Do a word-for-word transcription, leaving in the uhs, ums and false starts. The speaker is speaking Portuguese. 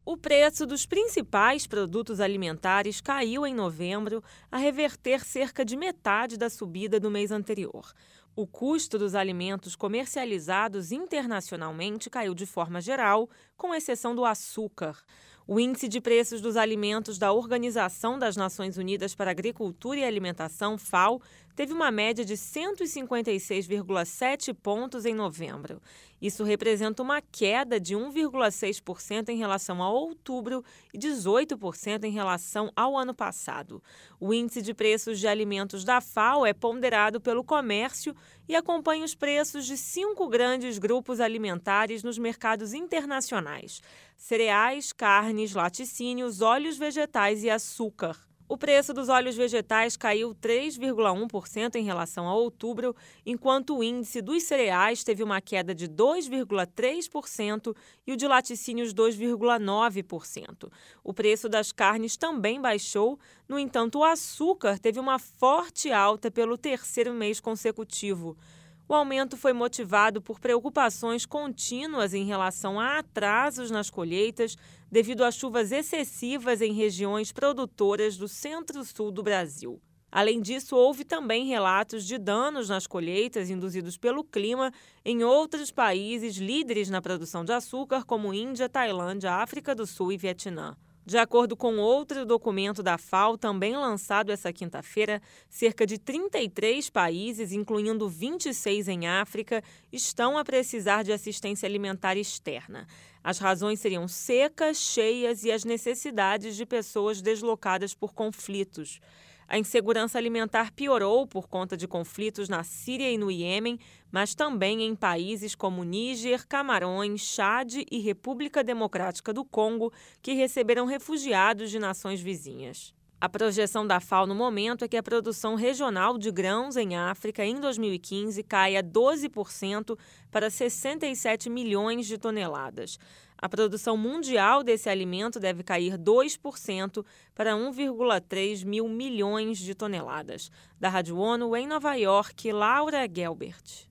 O preço dos principais produtos alimentares caiu em novembro, a reverter cerca de metade da subida do mês anterior. O custo dos alimentos comercializados internacionalmente caiu de forma geral, com exceção do açúcar. O índice de preços dos alimentos da Organização das Nações Unidas para a Agricultura e Alimentação, FAO, teve uma média de cento e cinquenta e seis vírgula sete pontos em novembro. Isso representa uma queda de um vírgula seis por cento em relação a outubro e dezoito por cento em relação ao ano passado. O índice de preços de alimentos da FAO é ponderado pelo comércio e acompanha os preços de cinco grandes grupos alimentares nos mercados internacionais: cereais, carnes, laticínios, óleos vegetais e açúcar. O preço dos óleos vegetais caiu três vírgula um por cento em relação a outubro, enquanto o índice dos cereais teve uma queda de dois vírgula três por cento e o de laticínios dois vírgula nove por cento. O preço das carnes também baixou, no entanto, o açúcar teve uma forte alta pelo terceiro mês consecutivo. O aumento foi motivado por preocupações contínuas em relação a atrasos nas colheitas devido a chuvas excessivas em regiões produtoras do centro-sul do Brasil. Além disso, houve também relatos de danos nas colheitas induzidos pelo clima em outros países líderes na produção de açúcar, como Índia, Tailândia, África do Sul e Vietnã. De acordo com outro documento da FAO, também lançado essa quinta-feira, cerca de trinta e três países, incluindo vinte e seis em África, estão a precisar de assistência alimentar externa. As razões seriam secas, cheias e as necessidades de pessoas deslocadas por conflitos. A insegurança alimentar piorou por conta de conflitos na Síria e no Iêmen, mas também em países como Níger, Camarões, Chade e República Democrática do Congo, que receberam refugiados de nações vizinhas. A projeção da FAO no momento é que a produção regional de grãos em África em dois mil e quinze caia doze por cento para sessenta e sete milhões de toneladas. A produção mundial desse alimento deve cair dois por cento para um vírgula três mil milhões de toneladas. Da Rádio ONU, em Nova York, Laura Gelbert.